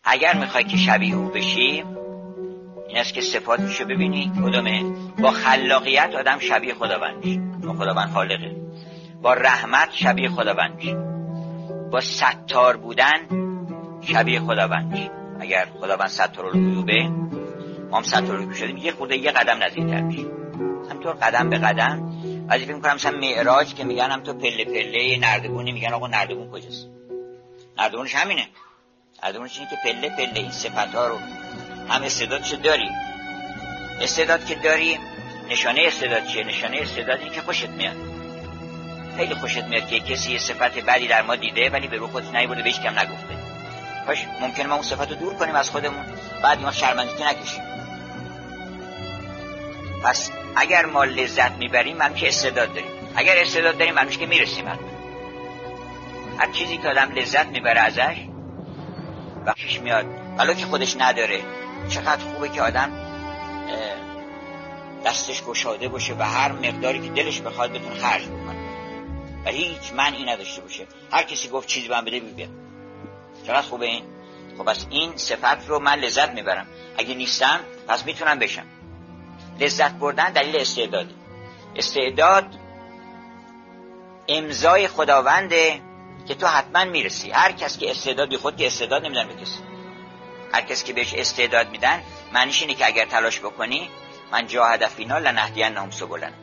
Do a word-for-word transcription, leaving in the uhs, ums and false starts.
اگر میخوای که شبیه او بشی، این است که صفاتشو ببینی کدومه. با خلاقیت آدم شبیه خداوند میشه، با خداوند خالقه. با رحمت شبیه خداوند میشه. با ستار بودن شبیه خداوند میشه. اگر خداوند ستارالغیوبه، ما هم ستارالغیوب شدیم، یه خورده یه قدم نزدیکتر میشه. همینطور قدم به قدم. بعضی فکر می‌کنم مثلا معراج که میگن هم تو پله پله نردبونی، میگن آقا نردبون کجاست؟ نردبونش همینه. نردبونش اینه که پله پله این صفات‌ها رو هم استعدادشو داری. استعداد که داری، نشانه استعداد چیه؟ نشانه استعداد اینه که خوشت میاد. خیلی خوشت میاد که کسی یه صفت بدی در ما دیده ولی به رو خودش نیورده، بهش کم نگفته. باش ممکنه ما اون صفت رو دور کنیم از خودمون، بعد ما شرمندگی نکشیم. پس اگر ما لذت میبریم معنی که استعداد داریم. اگر استعداد داریم معنی که میرسیم. هر چیزی که آدم لذت میبره ازش بخشش میاد، ولو که خودش نداره. چقدر خوبه که آدم دستش گشاده باشه و هر مقداری که دلش بخواد بتونه خرج بکنه و هیچ معنی نداشته باشه. هر کسی گفت چیزی من بده بیاد. چقدر خوبه این. خب پس این صفت رو من لذت میبرم. اگه نیستم پس میتونم بشم. لذت بردن دلیل استعداده. استعداد امضای خداونده که تو حتما میرسی. هر کس که استعداد بی خود که استعداد نمیدن به کسی. هر کس که بهش استعداد میدن معنیش اینه که اگر تلاش بکنی من جاهد فینا لنهدینهم سبلنا.